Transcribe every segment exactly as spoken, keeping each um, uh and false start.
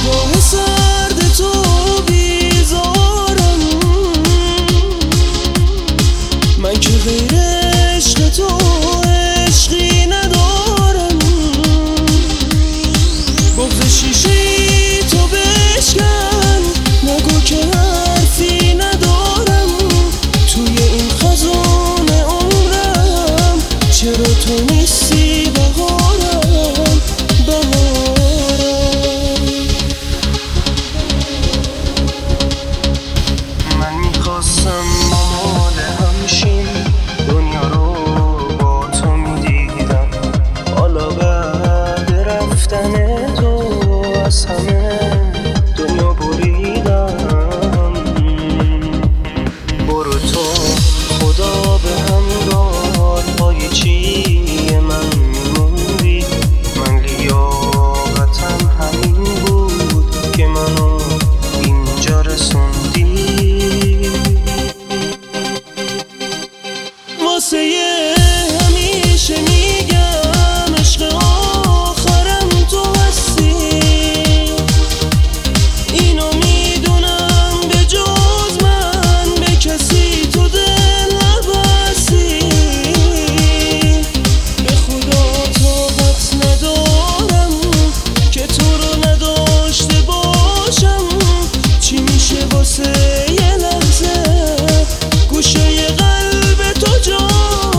نگاه سرد تو بیزارم، من که غیر عشق تو عشقی ندارم. بغض شیشه تو بشکن، نگو که حرفی ندارم. توی این خزان عمرم چرا تو نیستی بهارم بهارم. من میخواستم مامال همشین دنیا رو با تو میدیدم، حالا بعد رفتن تو از همه دنیا بریدم. برو تو خدا به همراه پای چی من میموندی. من لیاقتم همین بود که منو اینجا رسوندی. واسه همیشه میگم عشق آخرم تو هستی. اینو میدونم به جز من به کسی تو دل نبستی. به خدا طاقت ندارم که تو رو نداشته باشم. چی میشه واسه یه لحظه گوشه قلب تو جاشم.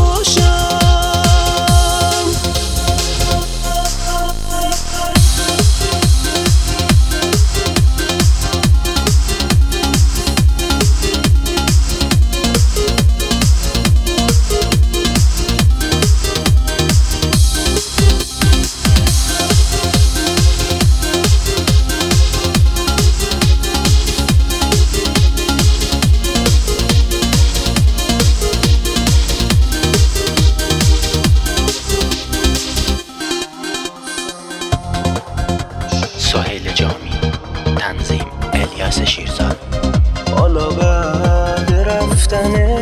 سهیل جامی، تنظیم الیاس شیرزاد. حالا بعد رفتن